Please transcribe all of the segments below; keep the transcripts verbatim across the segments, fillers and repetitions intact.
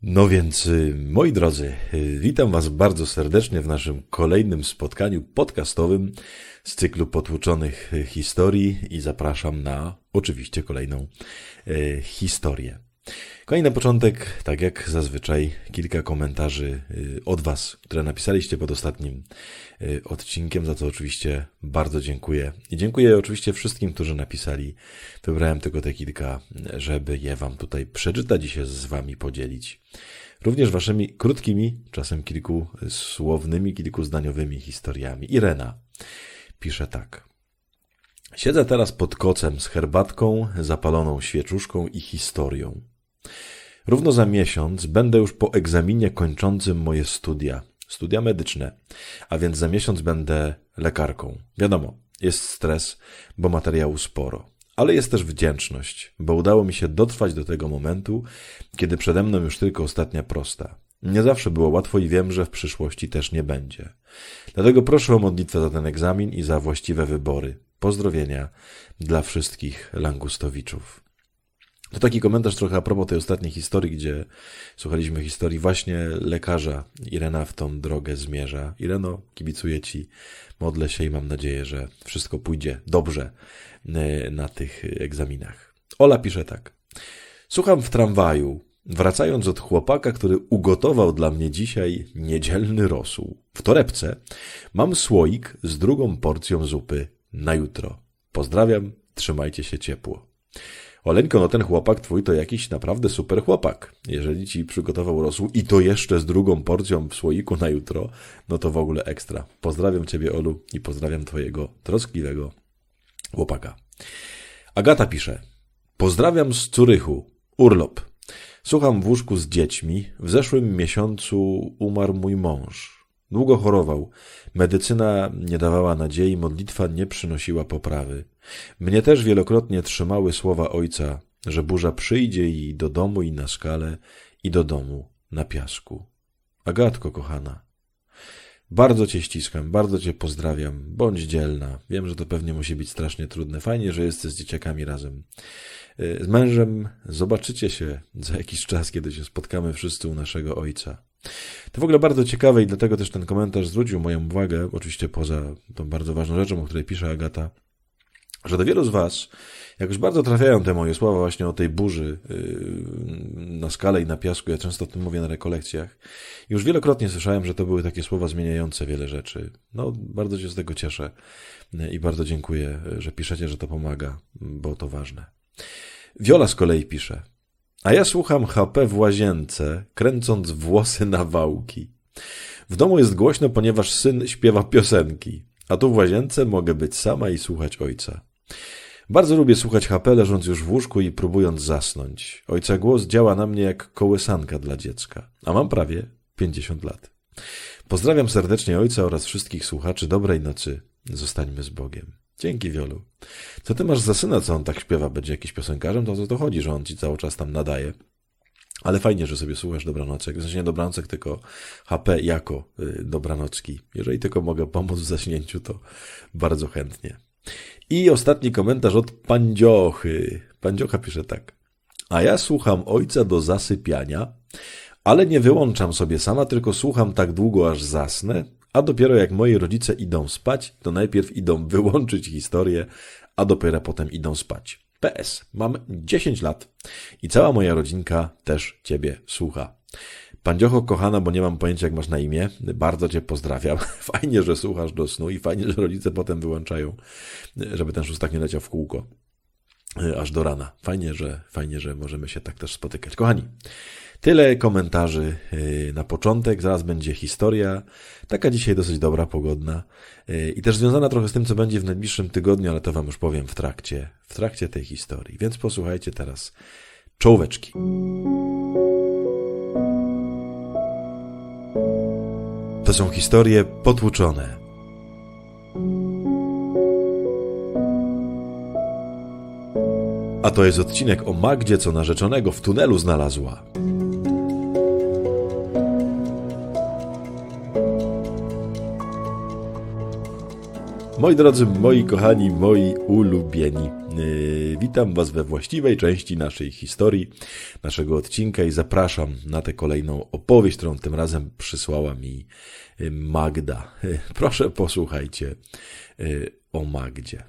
No więc, moi drodzy, witam Was bardzo serdecznie w naszym kolejnym spotkaniu podcastowym z cyklu Potłuczonych Historii i zapraszam na oczywiście kolejną e, historię. Kolej na początek, tak jak zazwyczaj, kilka komentarzy od Was, które napisaliście pod ostatnim odcinkiem, za co oczywiście bardzo dziękuję. I dziękuję oczywiście wszystkim, którzy napisali. Wybrałem tylko te kilka, żeby je Wam tutaj przeczytać i się z Wami podzielić. Również Waszymi krótkimi, czasem kilkusłownymi, kilkuzdaniowymi historiami. Irena pisze tak. Siedzę teraz pod kocem z herbatką, zapaloną świeczuszką i historią. Równo za miesiąc będę już po egzaminie kończącym moje studia, studia medyczne, a więc za miesiąc będę lekarką. Wiadomo, jest stres, bo materiału sporo, ale jest też wdzięczność, bo udało mi się dotrwać do tego momentu, kiedy przede mną już tylko ostatnia prosta. Nie zawsze było łatwo i wiem, że w przyszłości też nie będzie. Dlatego proszę o modlitwę za ten egzamin i za właściwe wybory. Pozdrowienia dla wszystkich langustowiczów. To taki komentarz trochę a propos tej ostatniej historii, gdzie słuchaliśmy historii właśnie lekarza. Irena w tą drogę zmierza. Ireno, kibicuję Ci, modlę się i mam nadzieję, że wszystko pójdzie dobrze na tych egzaminach. Ola pisze tak. Słucham w tramwaju, wracając od chłopaka, który ugotował dla mnie dzisiaj niedzielny rosół. W torebce mam słoik z drugą porcją zupy na jutro. Pozdrawiam, trzymajcie się ciepło. Oleńko, no ten chłopak twój to jakiś naprawdę super chłopak. Jeżeli ci przygotował rosół i to jeszcze z drugą porcją w słoiku na jutro, no to w ogóle ekstra. Pozdrawiam Ciebie, Olu, i pozdrawiam Twojego troskliwego chłopaka. Agata pisze. Pozdrawiam z Curychu. Urlop. Słucham w łóżku z dziećmi. W zeszłym miesiącu umarł mój mąż. Długo chorował. Medycyna nie dawała nadziei, modlitwa nie przynosiła poprawy. Mnie też wielokrotnie trzymały słowa ojca, że burza przyjdzie i do domu i na skale, i do domu na piasku. Agatko, kochana, bardzo Cię ściskam, bardzo Cię pozdrawiam, bądź dzielna. Wiem, że to pewnie musi być strasznie trudne. Fajnie, że jesteś z dzieciakami razem. Z mężem zobaczycie się za jakiś czas, kiedy się spotkamy wszyscy u naszego ojca. To w ogóle bardzo ciekawe i dlatego też ten komentarz zwrócił moją uwagę, oczywiście poza tą bardzo ważną rzeczą, o której pisze Agata, że do wielu z Was jakoś bardzo trafiają te moje słowa właśnie o tej burzy na skale i na piasku. Ja często o tym mówię na rekolekcjach. Już wielokrotnie słyszałem, że to były takie słowa zmieniające wiele rzeczy. No, bardzo się z tego cieszę i bardzo dziękuję, że piszecie, że to pomaga, bo to ważne. Wiola z kolei pisze. A ja słucham H P w łazience, kręcąc włosy na wałki. W domu jest głośno, ponieważ syn śpiewa piosenki, a tu w łazience mogę być sama i słuchać ojca. Bardzo lubię słuchać H P, leżąc już w łóżku i próbując zasnąć. Ojca głos działa na mnie jak kołysanka dla dziecka, a mam prawie pięćdziesiąt lat. Pozdrawiam serdecznie ojca oraz wszystkich słuchaczy. Dobrej nocy. Zostańmy z Bogiem. Dzięki, Wiolu. Co ty masz za syna, co on tak śpiewa? Będzie jakiś piosenkarzem? To o co to chodzi, że on ci cały czas tam nadaje? Ale fajnie, że sobie słuchasz dobranocek. W sensie nie dobranocek, tylko H P jako y, dobranocki. Jeżeli tylko mogę pomóc w zaśnięciu, to bardzo chętnie. I ostatni komentarz od Pandziochy. Pandziocha pisze tak. A ja słucham ojca do zasypiania, ale nie wyłączam sobie sama, tylko słucham tak długo, aż zasnę, a dopiero jak moi rodzice idą spać, to najpierw idą wyłączyć historię, a dopiero potem idą spać. P S. Mam dziesięć lat i cała moja rodzinka też Ciebie słucha. Pandziocho, kochana, bo nie mam pojęcia, jak masz na imię, bardzo Cię pozdrawiam. Fajnie, że słuchasz do snu i fajnie, że rodzice potem wyłączają, żeby ten szóstak nie leciał w kółko aż do rana. Fajnie, że, fajnie, że możemy się tak też spotykać. Kochani, tyle komentarzy na początek, zaraz będzie historia, taka dzisiaj dosyć dobra, pogodna i też związana trochę z tym, co będzie w najbliższym tygodniu, ale to Wam już powiem w trakcie, w trakcie tej historii. Więc posłuchajcie teraz czołóweczki. To są historie potłuczone. A to jest odcinek o Magdzie, co narzeczonego w tunelu znalazła. Moi drodzy, moi kochani, moi ulubieni, yy, witam Was we właściwej części naszej historii, naszego odcinka i zapraszam na tę kolejną opowieść, którą tym razem przysłała mi Magda. Yy, proszę posłuchajcie yy, o Magdzie.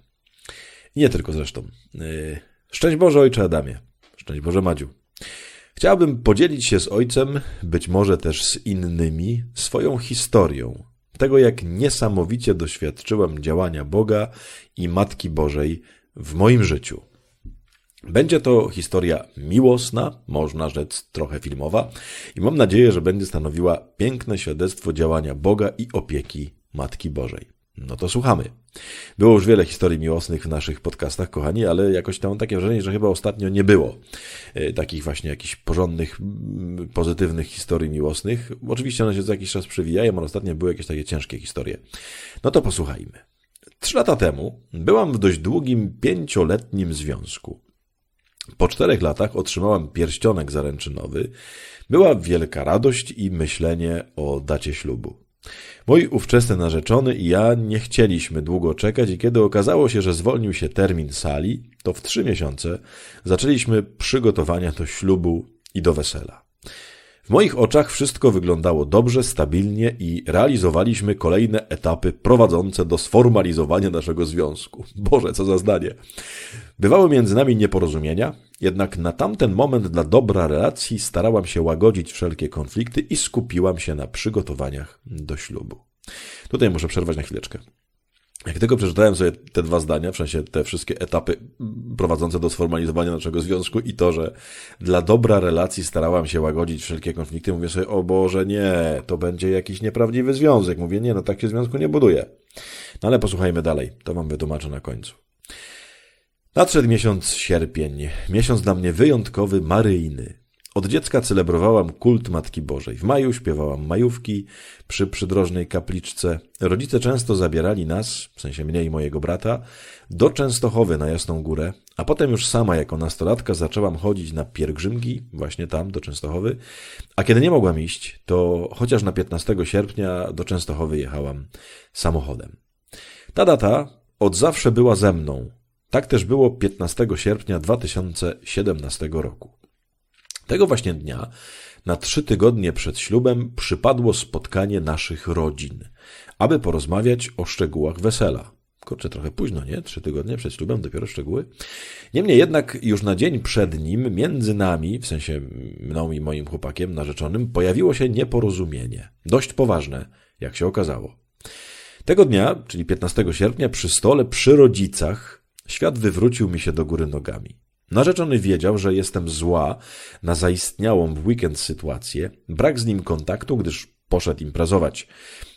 I nie tylko zresztą. Yy, szczęść Boże, ojcze Adamie. Szczęść Boże, Madziu. Chciałbym podzielić się z ojcem, być może też z innymi, swoją historią. Tego, jak niesamowicie doświadczyłem działania Boga i Matki Bożej w moim życiu. Będzie to historia miłosna, można rzec trochę filmowa i mam nadzieję, że będzie stanowiła piękne świadectwo działania Boga i opieki Matki Bożej. No to słuchamy. Było już wiele historii miłosnych w naszych podcastach, kochani, ale jakoś tam mam takie wrażenie, że chyba ostatnio nie było e, takich właśnie jakichś porządnych, m, pozytywnych historii miłosnych. Oczywiście one się co jakiś czas przewijają, ale ostatnio były jakieś takie ciężkie historie. No to posłuchajmy. Trzy lata temu byłam w dość długim, pięcioletnim związku. Po czterech latach otrzymałam pierścionek zaręczynowy. Była wielka radość i myślenie o dacie ślubu. Mój ówczesny narzeczony i ja nie chcieliśmy długo czekać i kiedy okazało się, że zwolnił się termin sali, to w trzy miesiące zaczęliśmy przygotowania do ślubu i do wesela. W moich oczach wszystko wyglądało dobrze, stabilnie i realizowaliśmy kolejne etapy prowadzące do sformalizowania naszego związku. Boże, co za zdanie. Bywały między nami nieporozumienia, jednak na tamten moment dla dobra relacji starałam się łagodzić wszelkie konflikty i skupiłam się na przygotowaniach do ślubu. Tutaj muszę przerwać na chwileczkę. Jak tylko przeczytałem sobie te dwa zdania, w sensie te wszystkie etapy prowadzące do sformalizowania naszego związku i to, że dla dobra relacji starałam się łagodzić wszelkie konflikty, mówię sobie, o Boże, nie, to będzie jakiś nieprawdziwy związek. Mówię, nie, no tak się związku nie buduje. No ale posłuchajmy dalej, to wam wytłumaczę na końcu. Nadszedł miesiąc sierpień, miesiąc dla mnie wyjątkowy, maryjny. Od dziecka celebrowałam kult Matki Bożej. W maju śpiewałam majówki przy przydrożnej kapliczce. Rodzice często zabierali nas, w sensie mnie i mojego brata, do Częstochowy na Jasną Górę, a potem już sama jako nastolatka zaczęłam chodzić na pielgrzymki, właśnie tam, do Częstochowy, a kiedy nie mogłam iść, to chociaż na piętnastego sierpnia do Częstochowy jechałam samochodem. Ta data od zawsze była ze mną. Tak też było piętnastego sierpnia dwa tysiące siedemnastego roku. Tego właśnie dnia, na trzy tygodnie przed ślubem, przypadło spotkanie naszych rodzin, aby porozmawiać o szczegółach wesela. Kurczę, trochę późno, nie? Trzy tygodnie przed ślubem, dopiero szczegóły. Niemniej jednak już na dzień przed nim, między nami, w sensie mną i moim chłopakiem narzeczonym, pojawiło się nieporozumienie. Dość poważne, jak się okazało. Tego dnia, czyli piętnastego sierpnia, przy stole, przy rodzicach, świat wywrócił mi się do góry nogami. Narzeczony wiedział, że jestem zła na zaistniałą w weekend sytuację, brak z nim kontaktu, gdyż poszedł imprezować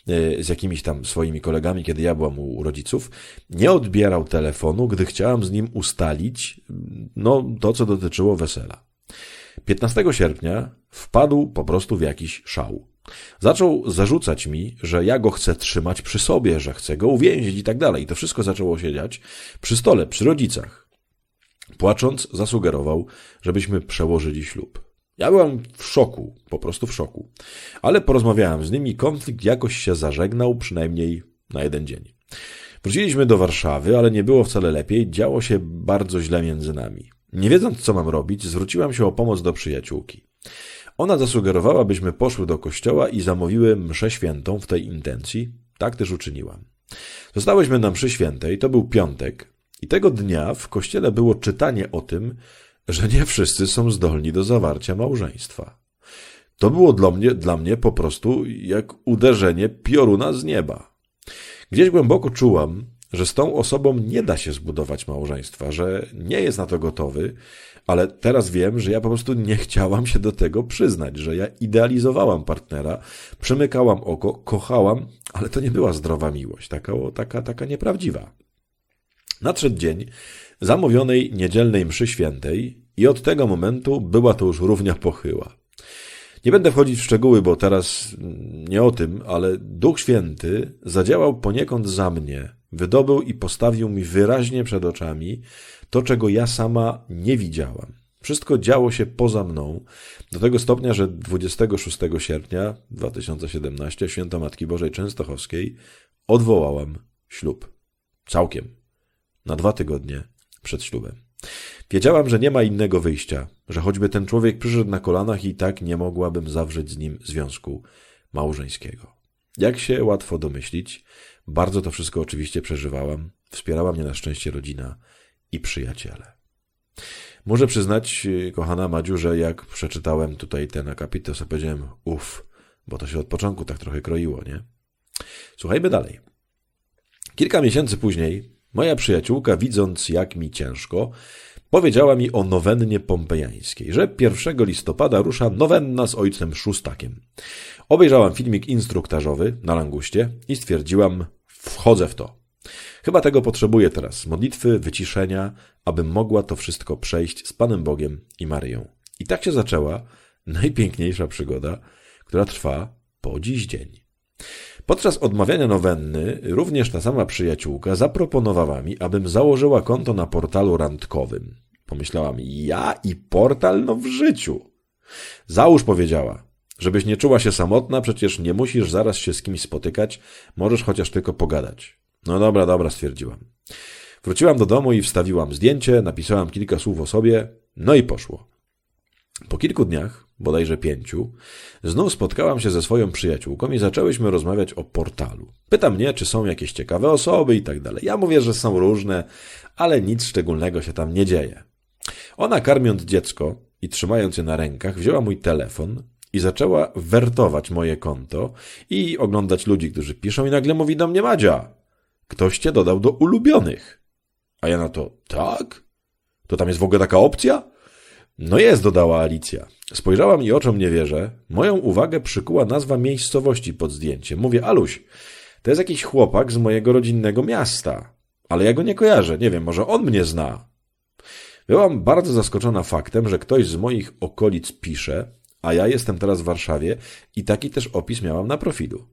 z jakimiś tam swoimi kolegami, kiedy ja byłam u rodziców, nie odbierał telefonu, gdy chciałam z nim ustalić no to, co dotyczyło wesela. piętnastego sierpnia wpadł po prostu w jakiś szał. Zaczął zarzucać mi, że ja go chcę trzymać przy sobie, że chcę go uwięzić i tak dalej. I to wszystko zaczęło się dziać przy stole, przy rodzicach. Płacząc, zasugerował, żebyśmy przełożyli ślub. Ja byłam w szoku, po prostu w szoku. Ale porozmawiałem z nim i konflikt jakoś się zażegnał, przynajmniej na jeden dzień. Wróciliśmy do Warszawy, ale nie było wcale lepiej, działo się bardzo źle między nami. Nie wiedząc, co mam robić, zwróciłam się o pomoc do przyjaciółki. Ona zasugerowała, byśmy poszły do kościoła i zamówiły mszę świętą w tej intencji. Tak też uczyniłam. Zostałyśmy na mszy świętej, to był piątek i tego dnia w kościele było czytanie o tym, że nie wszyscy są zdolni do zawarcia małżeństwa. To było dla mnie, dla mnie po prostu jak uderzenie pioruna z nieba. Gdzieś głęboko czułam, że z tą osobą nie da się zbudować małżeństwa, że nie jest na to gotowy, ale teraz wiem, że ja po prostu nie chciałam się do tego przyznać, że ja idealizowałam partnera, przymykałam oko, kochałam, ale to nie była zdrowa miłość, taka, taka, taka nieprawdziwa. Nadszedł dzień zamówionej niedzielnej mszy świętej i od tego momentu była to już równia pochyła. Nie będę wchodzić w szczegóły, bo teraz nie o tym, ale Duch Święty zadziałał poniekąd za mnie, wydobył i postawił mi wyraźnie przed oczami to, czego ja sama nie widziałam. Wszystko działo się poza mną, do tego stopnia, że dwudziestego szóstego sierpnia dwa tysiące siedemnastego, święto Matki Bożej Częstochowskiej, odwołałam ślub. Całkiem. Na dwa tygodnie przed ślubem. Wiedziałam, że nie ma innego wyjścia, że choćby ten człowiek przyszedł na kolanach i tak nie mogłabym zawrzeć z nim związku małżeńskiego. Jak się łatwo domyślić, bardzo to wszystko oczywiście przeżywałam. Wspierała mnie na szczęście rodzina i przyjaciele. Muszę przyznać, kochana Madziu, że jak przeczytałem tutaj ten akapit, to sobie powiedziałem uff, bo to się od początku tak trochę kroiło, nie? Słuchajmy dalej. Kilka miesięcy później moja przyjaciółka, widząc jak mi ciężko, powiedziała mi o nowennie pompejańskiej, że pierwszego listopada rusza nowenna z ojcem Szóstakiem. Obejrzałam filmik instruktażowy na Languście i stwierdziłam, wchodzę w to. Chyba tego potrzebuję teraz, modlitwy, wyciszenia, abym mogła to wszystko przejść z Panem Bogiem i Maryją. I tak się zaczęła najpiękniejsza przygoda, która trwa po dziś dzień. Podczas odmawiania nowenny również ta sama przyjaciółka zaproponowała mi, abym założyła konto na portalu randkowym. Pomyślałam, ja i portal? No w życiu. Załóż, powiedziała, żebyś nie czuła się samotna, przecież nie musisz zaraz się z kimś spotykać, możesz chociaż tylko pogadać. No dobra, dobra, stwierdziłam. Wróciłam do domu i wstawiłam zdjęcie, napisałam kilka słów o sobie, no i poszło. Po kilku dniach, bodajże pięciu, znów spotkałam się ze swoją przyjaciółką i zaczęłyśmy rozmawiać o portalu. Pyta mnie, czy są jakieś ciekawe osoby i tak dalej. Ja mówię, że są różne, ale nic szczególnego się tam nie dzieje. Ona, karmiąc dziecko i trzymając je na rękach, wzięła mój telefon i zaczęła wertować moje konto i oglądać ludzi, którzy piszą, i nagle mówi do mnie: Madzia, ktoś cię dodał do ulubionych. A ja na to, tak? To tam jest w ogóle taka opcja? No jest, dodała Alicja. Spojrzałam i oczom nie wierzę. Moją uwagę przykuła nazwa miejscowości pod zdjęciem. Mówię, Aluś, to jest jakiś chłopak z mojego rodzinnego miasta. Ale ja go nie kojarzę, nie wiem, może on mnie zna. Byłam bardzo zaskoczona faktem, że ktoś z moich okolic pisze, a ja jestem teraz w Warszawie i taki też opis miałam na profilu.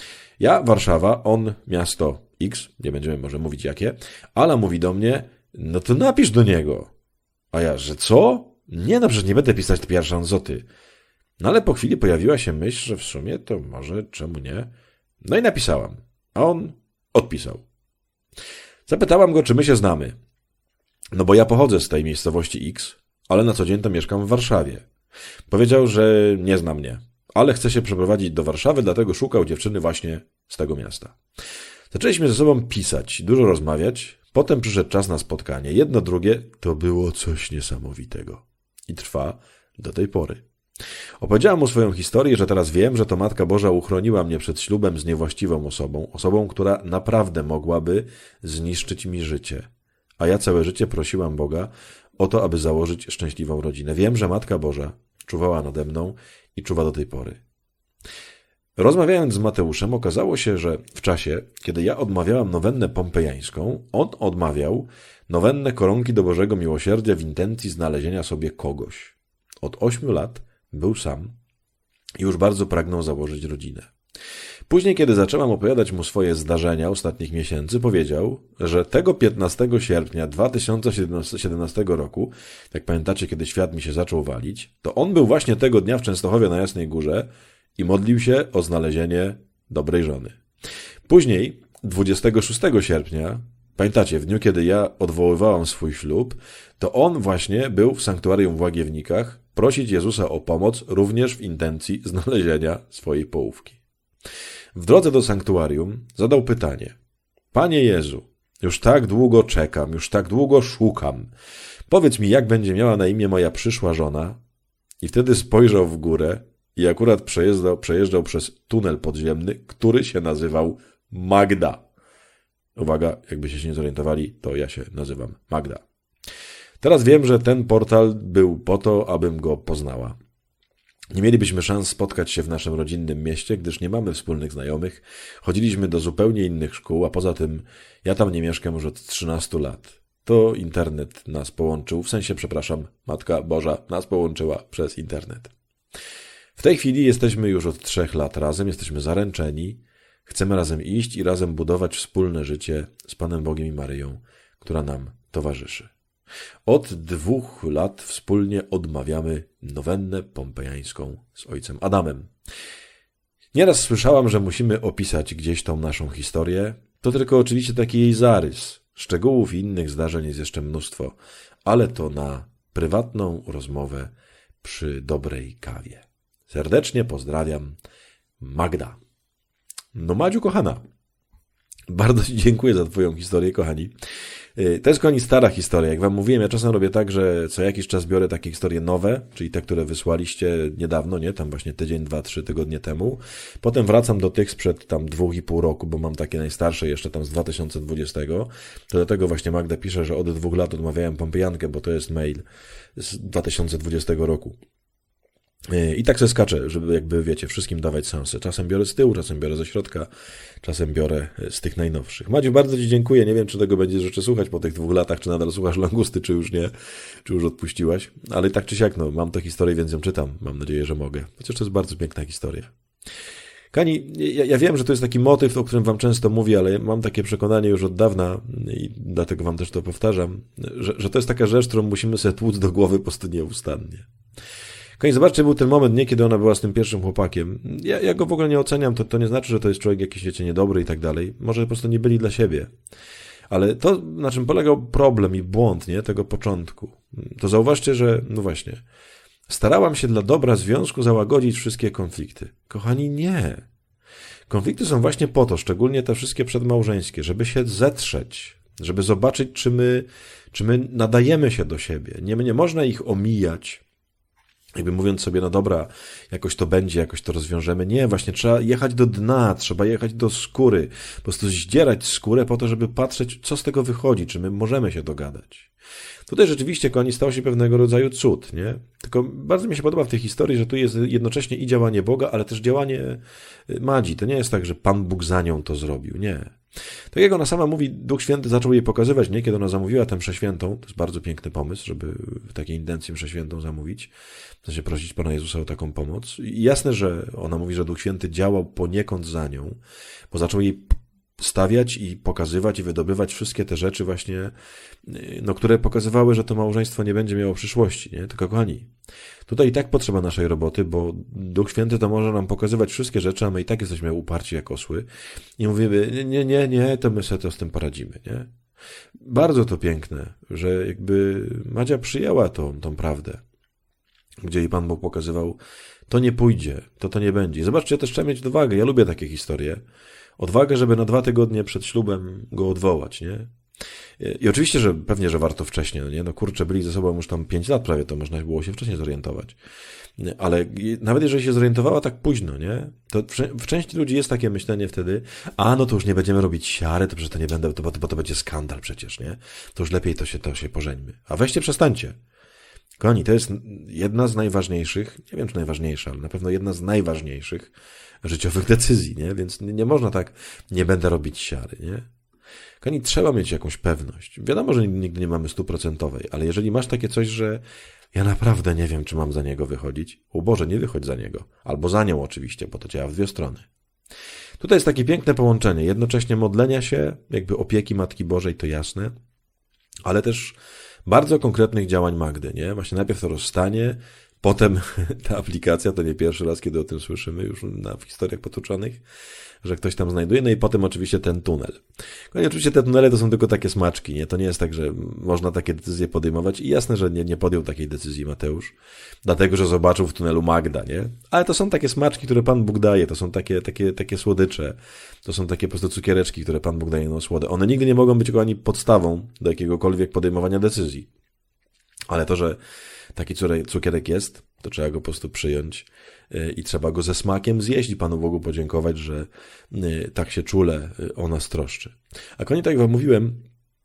Ja Warszawa, on miasto X, nie będziemy może mówić jakie, Ala mówi do mnie, no to napisz do niego. A ja, że co? Nie, no przecież nie będę pisać pierwszą anzoty. No ale po chwili pojawiła się myśl, że w sumie to może, czemu nie? No i napisałam, a on odpisał. Zapytałam go, czy my się znamy. No bo ja pochodzę z tej miejscowości X, ale na co dzień to mieszkam w Warszawie. Powiedział, że nie zna mnie, ale chce się przeprowadzić do Warszawy, dlatego szukał dziewczyny właśnie z tego miasta. Zaczęliśmy ze sobą pisać, dużo rozmawiać, potem przyszedł czas na spotkanie. Jedno, drugie, to było coś niesamowitego. I trwa do tej pory. Opowiedziałam mu swoją historię, że teraz wiem, że to Matka Boża uchroniła mnie przed ślubem z niewłaściwą osobą, osobą, która naprawdę mogłaby zniszczyć mi życie. A ja całe życie prosiłam Boga o to, aby założyć szczęśliwą rodzinę. Wiem, że Matka Boża czuwała nade mną i czuwa do tej pory. Rozmawiając z Mateuszem, okazało się, że w czasie, kiedy ja odmawiałam nowennę pompejańską, on odmawiał nowennę koronki do Bożego Miłosierdzia w intencji znalezienia sobie kogoś. Od ośmiu lat był sam i już bardzo pragnął założyć rodzinę. Później, kiedy zaczęłam opowiadać mu swoje zdarzenia ostatnich miesięcy, powiedział, że tego piętnastego sierpnia dwa tysiące siedemnastego roku, jak pamiętacie, kiedy świat mi się zaczął walić, to on był właśnie tego dnia w Częstochowie na Jasnej Górze i modlił się o znalezienie dobrej żony. Później, dwudziestego szóstego sierpnia, pamiętacie, w dniu, kiedy ja odwoływałam swój ślub, to on właśnie był w sanktuarium w Łagiewnikach prosić Jezusa o pomoc również w intencji znalezienia swojej połówki. W drodze do sanktuarium zadał pytanie: Panie Jezu, już tak długo czekam, już tak długo szukam. Powiedz mi, jak będzie miała na imię moja przyszła żona? I wtedy spojrzał w górę i akurat przejeżdżał, przejeżdżał przez tunel podziemny, który się nazywał Magda. Uwaga, jakbyście się nie zorientowali, to ja się nazywam Magda. Teraz wiem, że ten portal był po to, abym go poznała. Nie mielibyśmy szans spotkać się w naszym rodzinnym mieście, gdyż nie mamy wspólnych znajomych. Chodziliśmy do zupełnie innych szkół, a poza tym ja tam nie mieszkam już od trzynastu lat. To internet nas połączył, w sensie, przepraszam, Matka Boża nas połączyła przez internet. W tej chwili jesteśmy już od trzech lat razem, jesteśmy zaręczeni, chcemy razem iść i razem budować wspólne życie z Panem Bogiem i Maryją, która nam towarzyszy. Od dwóch lat wspólnie odmawiamy nowennę pompejańską z ojcem Adamem. Nieraz słyszałam, że musimy opisać gdzieś tą naszą historię, To tylko oczywiście taki jej zarys. Szczegółów i innych zdarzeń jest jeszcze mnóstwo, ale to na prywatną rozmowę przy dobrej kawie. Serdecznie pozdrawiam, Magda. No Madziu kochana, bardzo Ci dziękuję za Twoją historię, kochani. To jest, kochani, stara historia. Jak Wam mówiłem, ja czasem robię tak, że co jakiś czas biorę takie historie nowe, czyli te, które wysłaliście niedawno, nie? Tam właśnie tydzień, dwa, trzy tygodnie temu. Potem wracam do tych sprzed tam dwóch i pół roku, bo mam takie najstarsze jeszcze tam z dwa tysiące dwudziestego. To dlatego właśnie Magda pisze, że od dwóch lat odmawiałem pompejankę, bo to jest mail z dwa tysiące dwudziestego roku. I tak se skaczę, żeby jakby, wiecie, wszystkim dawać szansę. Czasem biorę z tyłu, czasem biorę ze środka, czasem biorę z tych najnowszych. Madziu, bardzo Ci dziękuję. Nie wiem, czy tego będziesz jeszcze słuchać po tych dwóch latach, czy nadal słuchasz Langusty, czy już nie, czy już odpuściłaś. Ale tak czy siak, no, mam tę historię, więc ją czytam. Mam nadzieję, że mogę. Chociaż to jest bardzo piękna historia. Kani, ja, ja wiem, że to jest taki motyw, o którym Wam często mówię, ale mam takie przekonanie już od dawna i dlatego Wam też to powtarzam, że, że to jest taka rzecz, którą musimy sobie tłuc do głowy po prostu nieustannie. Kochani, zobaczcie, był ten moment, nie, kiedy ona była z tym pierwszym chłopakiem. Ja, ja go w ogóle nie oceniam, to, to nie znaczy, że to jest człowiek jakiś, wiecie, niedobry i tak dalej. Może po prostu nie byli dla siebie. Ale to, na czym polegał problem i błąd, nie, tego początku, to zauważcie, że, no właśnie, starałam się dla dobra związku załagodzić wszystkie konflikty. Kochani, nie. Konflikty są właśnie po to, szczególnie te wszystkie przedmałżeńskie, żeby się zetrzeć, żeby zobaczyć, czy my, czy my nadajemy się do siebie. Nie, nie można ich omijać, jakby mówiąc sobie, no dobra, jakoś to będzie, jakoś to rozwiążemy. Nie, właśnie trzeba jechać do dna, trzeba jechać do skóry, po prostu zdzierać skórę po to, żeby patrzeć, co z tego wychodzi, czy my możemy się dogadać. Tutaj rzeczywiście, kochani, stał się pewnego rodzaju cud, nie? Tylko bardzo mi się podoba w tej historii, że tu jest jednocześnie i działanie Boga, ale też działanie Madzi. To nie jest tak, że Pan Bóg za nią to zrobił, nie. Tak jak ona sama mówi, Duch Święty zaczął jej pokazywać, nie? Kiedy ona zamówiła tę mszę świętą, to jest bardzo piękny pomysł, żeby w takiej intencji mszę świętą zamówić, w sensie prosić Pana Jezusa o taką pomoc. I jasne, że ona mówi, że Duch Święty działał poniekąd za nią, bo zaczął jej stawiać i pokazywać i wydobywać wszystkie te rzeczy właśnie, no, które pokazywały, że to małżeństwo nie będzie miało przyszłości, nie? Tylko kochani, tutaj i tak potrzeba naszej roboty, bo Duch Święty to może nam pokazywać wszystkie rzeczy, a my i tak jesteśmy uparci jak osły i mówimy, nie, nie, nie, to my sobie to z tym poradzimy, nie? Bardzo to piękne, że jakby Madzia przyjęła tą, tą prawdę, gdzie jej Pan Bóg pokazywał, to nie pójdzie, to to nie będzie. Zobaczcie, też trzeba mieć odwagę, ja lubię takie historie, odwagę, żeby na dwa tygodnie przed ślubem go odwołać, nie? I oczywiście, że pewnie, że warto wcześniej, no nie? No kurczę, byli ze sobą już tam pięć lat prawie, to można było się wcześniej zorientować. Ale nawet jeżeli się zorientowała tak późno, nie? To w, w części ludzi jest takie myślenie wtedy, a no to już nie będziemy robić siary, to przecież to nie będę, to, bo, bo to będzie skandal przecież, nie? To już lepiej to się, to się pożeńmy. A weźcie, przestańcie. Kochani, to jest jedna z najważniejszych, nie wiem czy najważniejsza, ale na pewno jedna z najważniejszych życiowych decyzji, nie? Więc nie, nie można tak, nie będę robić siary, nie? Kochani, trzeba mieć jakąś pewność. Wiadomo, że nigdy nie mamy stuprocentowej, ale jeżeli masz takie coś, że ja naprawdę nie wiem, czy mam za niego wychodzić, o Boże, nie wychodź za niego. Albo za nią oczywiście, bo to działa w dwie strony. Tutaj jest takie piękne połączenie, jednocześnie modlenia się, jakby opieki Matki Bożej, to jasne, ale też bardzo konkretnych działań Magdy, nie? Właśnie najpierw to rozstanie, potem ta aplikacja, to nie pierwszy raz, kiedy o tym słyszymy już na, w historiach potoczonych, że ktoś tam znajduje, no i potem oczywiście ten tunel. No i oczywiście te tunele to są tylko takie smaczki, nie? To nie jest tak, że można takie decyzje podejmować i jasne, że nie, nie podjął takiej decyzji Mateusz, dlatego, że zobaczył w tunelu Magda, nie? Ale to są takie smaczki, które Pan Bóg daje, to są takie, takie, takie słodycze, to są takie po prostu cukiereczki, które Pan Bóg daje na słode. One nigdy nie mogą być tylko ani podstawą do jakiegokolwiek podejmowania decyzji. Ale to, że taki cukierek jest, to trzeba go po prostu przyjąć i trzeba go ze smakiem zjeść i Panu Bogu podziękować, że tak się czule o nas troszczy. A konie, tak jak wam mówiłem,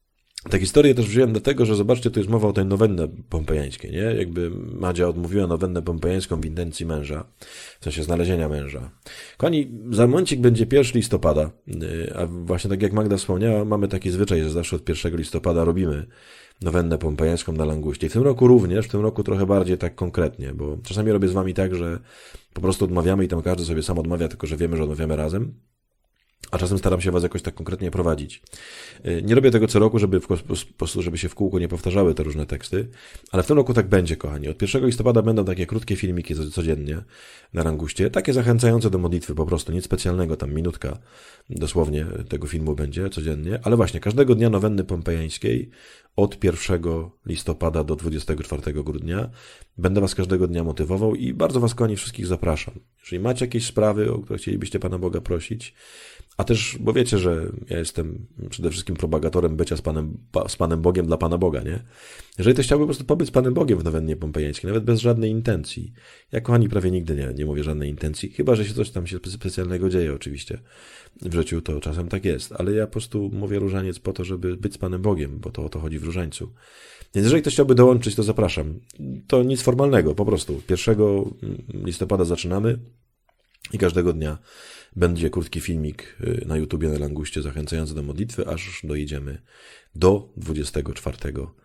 tę historię też wziąłem dlatego, że zobaczcie, tu jest mowa o tej nowennę pompejańskiej, nie? Jakby Madzia odmówiła nowennę pompejańską w intencji męża, w sensie znalezienia męża. Kochani, za momencik będzie pierwszego listopada, a właśnie tak jak Magda wspomniała, mamy taki zwyczaj, że zawsze od pierwszego listopada robimy nowennę pompejańską na Languście. I w tym roku również, w tym roku trochę bardziej tak konkretnie, bo czasami robię z wami tak, że po prostu odmawiamy i tam każdy sobie sam odmawia, tylko że wiemy, że odmawiamy razem. A czasem staram się was jakoś tak konkretnie prowadzić. Nie robię tego co roku, żeby, w, po prostu, żeby się w kółku nie powtarzały te różne teksty, ale w tym roku tak będzie, kochani. Od pierwszego listopada będą takie krótkie filmiki codziennie na Languście, takie zachęcające do modlitwy po prostu, nic specjalnego, tam minutka dosłownie tego filmu będzie codziennie, ale właśnie każdego dnia nowenny pompejańskiej od pierwszego listopada do dwudziestego czwartego grudnia będę was każdego dnia motywował i bardzo was, kochani, wszystkich zapraszam. Jeżeli macie jakieś sprawy, o które chcielibyście Pana Boga prosić, a też, bo wiecie, że ja jestem przede wszystkim propagatorem bycia z Panem, z Panem Bogiem dla Pana Boga, nie? Jeżeli ktoś chciałby po prostu pobyć z Panem Bogiem w nowennie pompejańskiej, nawet bez żadnej intencji. Ja, kochani, prawie nigdy nie, nie mówię żadnej intencji, chyba że się coś tam się specjalnego dzieje oczywiście w życiu, to czasem tak jest, ale ja po prostu mówię różaniec po to, żeby być z Panem Bogiem, bo to o to chodzi w różańcu. Więc jeżeli ktoś chciałby dołączyć, to zapraszam. To nic formalnego, po prostu. pierwszego listopada zaczynamy i każdego dnia będzie krótki filmik na YouTubie, na Languście zachęcający do modlitwy, aż dojedziemy do dwudziestego czwartego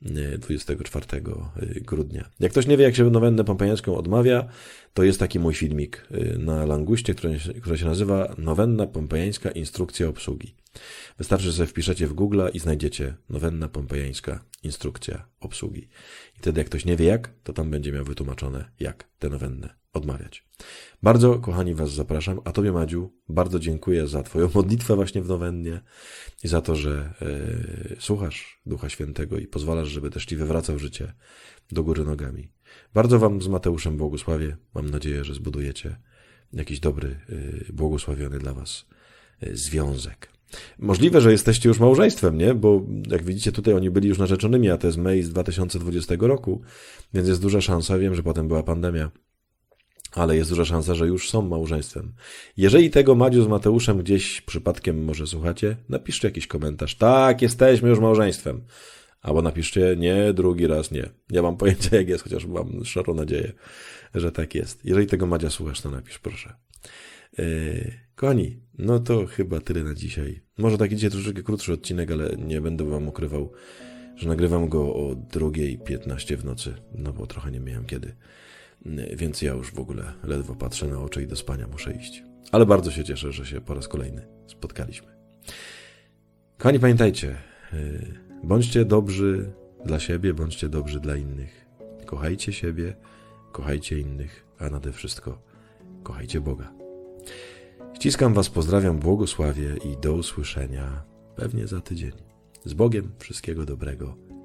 grudnia. Jak ktoś nie wie, jak się nowennę pompejańską odmawia, to jest taki mój filmik na Languście, który, który się nazywa Nowenna pompejańska instrukcja obsługi. Wystarczy, że sobie wpiszecie w Google i znajdziecie Nowenna pompejańska instrukcja obsługi. I wtedy, jak ktoś nie wie jak, to tam będzie miał wytłumaczone, jak tę nowennę odmawiać. Bardzo, kochani, was zapraszam, a tobie, Madziu, bardzo dziękuję za twoją modlitwę właśnie w nowennie i za to, że e, słuchasz Ducha Świętego i pozwalasz, żeby też ci wywracał życie do góry nogami. Bardzo wam z Mateuszem błogosławię. Mam nadzieję, że zbudujecie jakiś dobry, e, błogosławiony dla was e, związek. Możliwe, że jesteście już małżeństwem, nie? Bo jak widzicie, tutaj oni byli już narzeczonymi, a to jest maj z dwa tysiące dwudziestego roku, więc jest duża szansa, wiem, że potem była pandemia, ale jest duża szansa, że już są małżeństwem. Jeżeli tego, Madziu, z Mateuszem gdzieś przypadkiem może słuchacie, napiszcie jakiś komentarz. Tak, jesteśmy już małżeństwem. Albo napiszcie nie, drugi raz nie. Nie mam pojęcia, jak jest, chociaż mam szarą nadzieję, że tak jest. Jeżeli tego, Madzia, słuchasz, to napisz, proszę. Yy, kochani, no to chyba tyle na dzisiaj. Może taki dzisiaj troszeczkę krótszy odcinek, ale nie będę wam ukrywał, że nagrywam go o drugiej piętnaście w nocy, no bo trochę nie miałem kiedy. Więc ja już w ogóle ledwo patrzę na oczy i do spania muszę iść. Ale bardzo się cieszę, że się po raz kolejny spotkaliśmy. Kochani, pamiętajcie, bądźcie dobrzy dla siebie, bądźcie dobrzy dla innych. Kochajcie siebie, kochajcie innych, a nade wszystko kochajcie Boga. Ściskam was, pozdrawiam, błogosławię i do usłyszenia pewnie za tydzień. Z Bogiem, wszystkiego dobrego.